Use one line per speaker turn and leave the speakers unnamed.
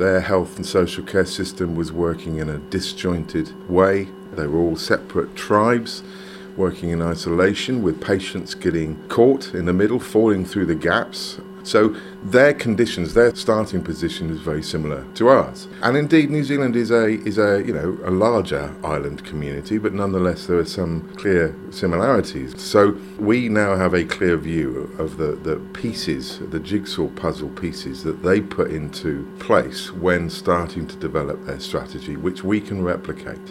their health and social care system was working in a disjointed way. They were all separate tribes working in isolation, with patients getting caught in the middle, falling through the gaps. So their conditions, their starting position is very similar to ours. And indeed, New Zealand is a larger island community, but nonetheless there are some clear similarities. So we now have a clear view of the pieces, the jigsaw puzzle pieces that they put into place when starting to develop their strategy, which we can replicate.